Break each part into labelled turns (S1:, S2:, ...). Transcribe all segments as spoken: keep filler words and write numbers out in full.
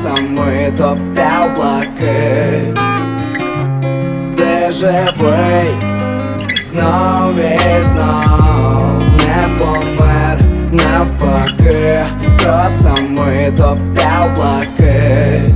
S1: кросами топтав блакить. Ти живий знов і знов, не помер, навпаки, кросами топтав блакить.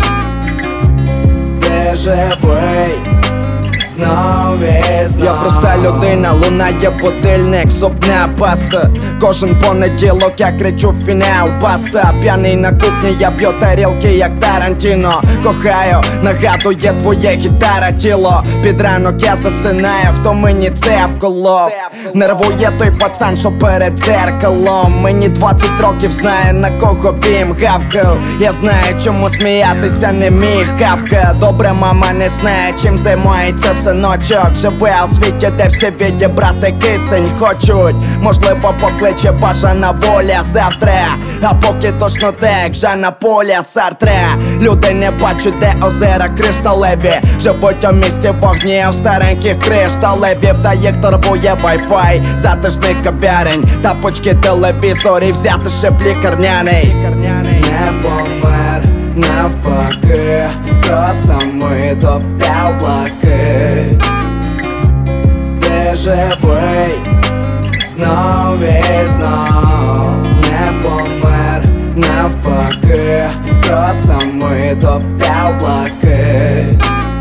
S1: Ти живий знов і знов. Я проста людина, лунає будильник, зубна паста. Кожен понеділок я кричу фінал, паста. П'яний на кухні, я б'ю тарілки, як Тарантіно. Кохаю, нагадує твоє гітара тіло. Під ранок я засинаю, хто мені це вколов. Нервує той пацан, що перед дзеркалом. Мені двадцять років, знає на кого бім гавкав. Я знаю, чому сміятися не міг Кавка. Добре, мама не знає, чим займається синочок. Живе у світі, де всі відібрати кисень хочуть. Можливо, покличе бажана воля завтра, а поки точно так, Жанна Поля Сартре. Люди не бачать, де озера кришталеві. Живуть у місті вогні, у стареньких кришталевів. Та їх турбує вай-фай, затишних кав'ярень, тапочки, телевізорів, взяти ще б лікарняний. Не помер, навпаки, кросами топтав блакить. Ти живий знов і знов, не помер, навпаки, кросами топтав блакить.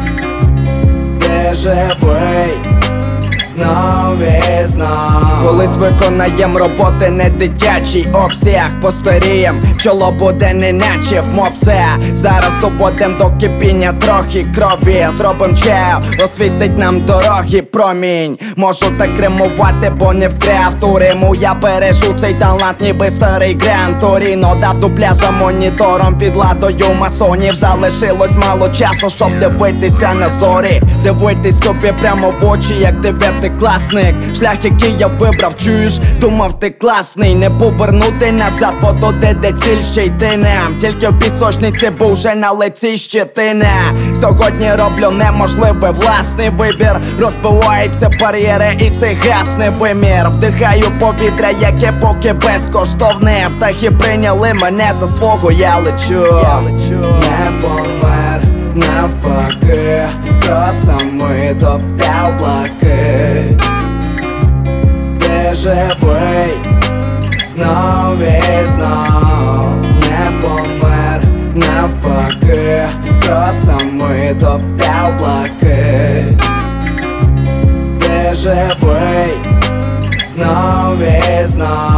S1: Ти живий знов і знов. Колись виконаєм роботи не дитячий обсяг. Постарієм, чоло буде неначе в мопсе. Зараз доводим до кипіння трохи крові. Зробим чаю, освітить нам дороги промінь. Можу так римувати, бо не вкрав ту риму. Я бережу цей талант, ніби старий Гран Торіно. Дав дубля за монітором під ладою масонів. Залишилось мало часу, щоб дивитися на зорі. Дивитись тобі прямо в очі, як дев'ятикласник. Шлях, який я вибрав, чуєш, думав ти класний. Не повернути назад, бо туди, де ціль ще йти нам. Тільки в пісочниці був вже на лиці щетина. Сьогодні роблю неможливий власний вибір. Розбиваються бар'єри і це гасне вимір. Вдихаю повітря, яке поки безкоштовне. Птахи прийняли мене за свого, я лечу. Не помер, навпаки, кросами топтав блакить. Ти живий знов і знов, не помер, навпаки, кросами топтав блакить. Ти живий знов і знов.